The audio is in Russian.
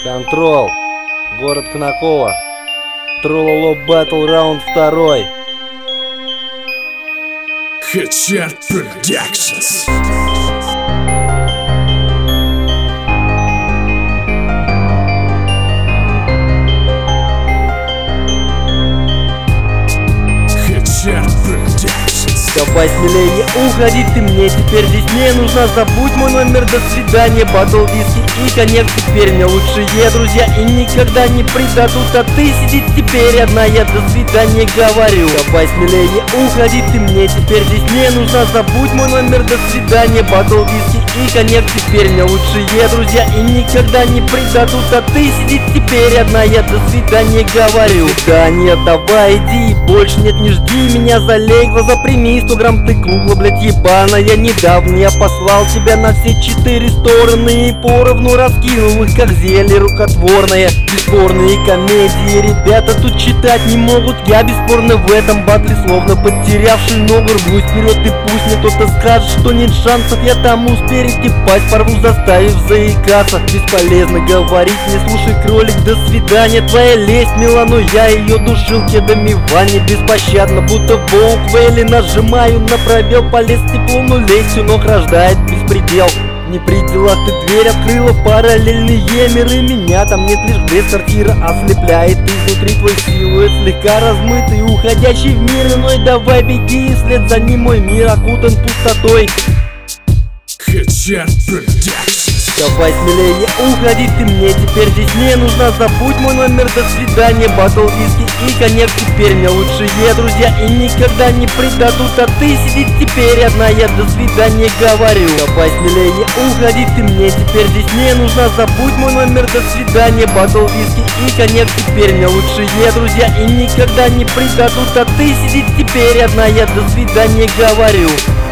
Контрол. Город Конаково. Трололо Battle раунд 2. Headshot Productions. Headshot Productions. Давай смелее не уходи, ты мне теперь здесь не нужна. Забудь мой номер, до свидания. Батл, виски и коньяк теперь мне лучшие друзья и никогда не предадут. А ты сидит теперь одна, я до свидания говорю. Давай смелее не уходи, ты мне теперь здесь не нужна. Забудь мой номер, до свидания. Батл, виски и коньяк теперь мне лучшие друзья и никогда не предадут. А ты сидит теперь одна, я до свидания говорю. Да нет, давай иди, больше нет, не жди меня, залей глаза, прими 100 грамм, ты кругло, блядь, ебаная. Недавно я послал тебя на все 4 стороны и поровну раскинул их, как зелье рукотворное. Бесспорные комедии ребята тут читать не могут. Я бесспорно в этом батле, словно потерявший ногу, рвусь вперед, и пусть мне кто-то скажет, что нет шансов. Я тому спереди пасть порву, заставив заикаться. Бесполезно говорить, не слушай, кролик, до свидания. Твоя лесть мила, но я ее душил кедами в ванне беспощадно, будто волк Вейли. Нажимаю на пробел, полез в тепло, но лезть ног рождает беспредел. Не при делах ты дверь открыла, параллельные миры. Меня там нет, лишь без сортира ослепляет изнутри твой силуэт, слегка размытый, уходящий в мир иной. Давай беги, и вслед за ним мой мир окутан пустотой. Headshot Productions. Давай смелее не уходи, ты мне теперь здесь не нужна. Забудь мой номер, до свидания. Батл, виски и коньяк теперь мне лучшие друзья и никогда не предадут. А ты сидит теперь одна, я до свидания говорю. Давай смелее не уходи, ты мне теперь здесь не нужна. Забудь мой номер, до свидания. Батл, виски и коньяк теперь мне лучшие друзья и никогда не предадут. А ты сидит теперь одна, я до свидания говорю.